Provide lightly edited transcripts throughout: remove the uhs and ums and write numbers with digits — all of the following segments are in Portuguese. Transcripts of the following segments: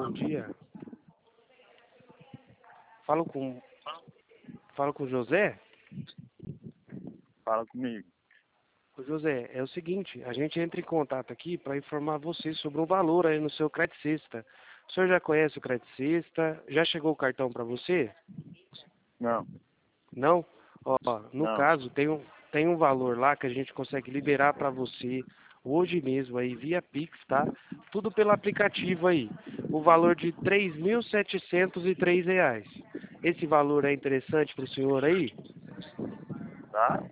bom dia. Falo com o José? Fala comigo. Ô José, é o seguinte, a gente entra em contato aqui para informar você sobre um valor aí no seu Credicesta. O senhor já conhece o Credicesta? Já chegou o cartão para você? Não, Não? Ó, no não. caso, tem um valor lá que a gente consegue liberar para você hoje mesmo aí via Pix, tá? Tudo pelo aplicativo aí. O valor de R$ 3.703. Esse valor é interessante para o senhor aí? Tá?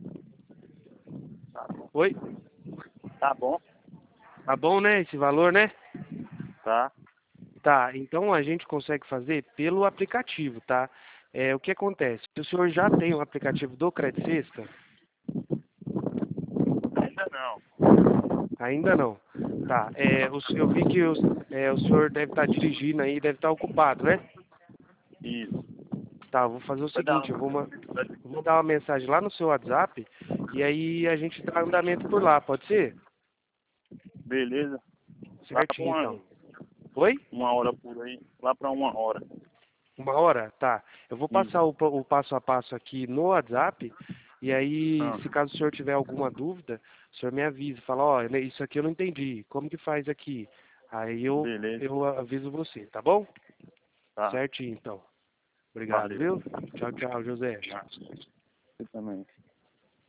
Tá bom. Oi? Tá bom. Tá bom, né? Esse valor, né? Tá. Tá, então a gente consegue fazer pelo aplicativo, tá? O que acontece? Se o senhor já tem o aplicativo do Credicesta, Ainda não. ainda não. Tá, eu vi que o senhor deve estar dirigindo aí, deve estar ocupado, né? Isso. Tá, eu vou fazer o Vai dar seguinte, eu vou mandar uma mensagem lá no seu WhatsApp e aí a gente dá andamento por lá, pode ser? Beleza. Lá pra Certinho, então. Oi? uma hora por aí. Lá pra 1 hora. 1 hora? Tá. Eu vou Isso. passar o passo a passo aqui no WhatsApp e aí, Ah, se caso o senhor tiver alguma dúvida, o senhor me avisa. Fala, ó, isso aqui eu não entendi. Como que faz aqui? Aí beleza. eu aviso você, tá bom? Tá. Certinho, então. Obrigado, Valeu. viu? Tchau, tchau, José. Ah, você também.